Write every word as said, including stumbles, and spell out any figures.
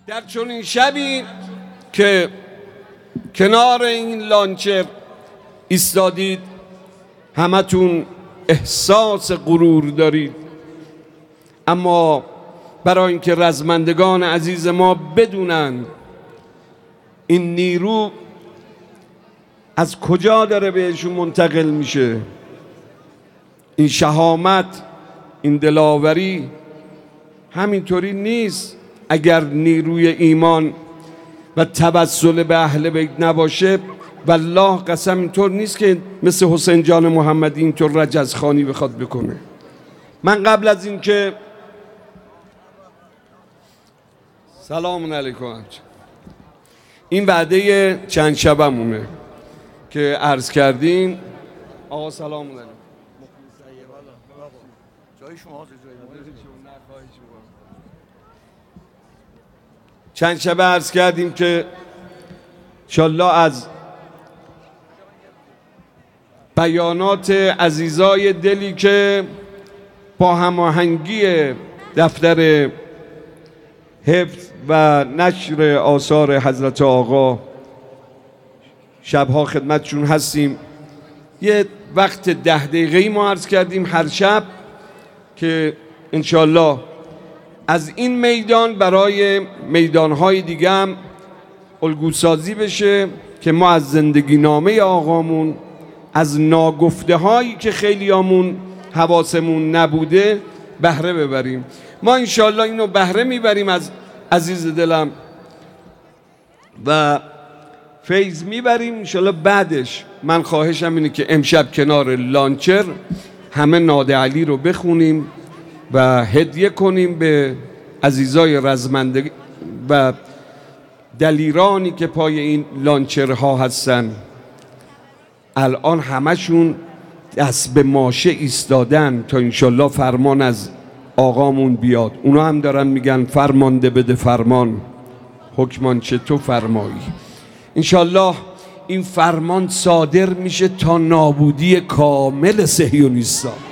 در چنین شبی که کنار این لانچر ایستادید، همتون احساس غرور دارید، اما برای اینکه رزمندگان عزیز ما بدونن این نیرو از کجا داره بهشون منتقل میشه، این شهامت، این دلاوری همینطوری نیست. اگر نیروی ایمان و توسل به اهل بیت نباشه، والله قسم اینطور نیست که مثل حسین جان محمدی اینطور رجزخوانی بخواد بکنه. من قبل از این که سلام علیکم، این وعده چند شبمونه که عرض کردین. آقا سلام علیکم. جای شما چند شبه عرض کردیم که انشالله از بیانات عزیزای دلی که با هماهنگی دفتر حفظ و نشر آثار حضرت آقا شبها خدمتشون هستیم، یه وقت ده دقیقه‌ای ما عرض کردیم هر شب که انشالله از این میدان برای میدانهای دیگه هم الگوسازی بشه که ما از زندگی نامه آقامون، از ناگفته هایی که خیلیامون حواسمون نبوده بهره ببریم. ما انشالله اینو بهره میبریم از عزیز دلم و فیض میبریم انشالله. بعدش من خواهشم اینه که امشب کنار لانچر همه ناده علی رو بخونیم و هدیه کنیم به عزیزای رزمنده و دلیرانی که پای این لانچرها هستن. الان همشون دست به ماشه ایستادن تا انشالله فرمان از آقامون بیاد. اونا هم دارن میگن فرمانده بده فرمان، حکمان چه تو فرمایی. انشالله این فرمان صادر میشه تا نابودی کامل صهیونیستان.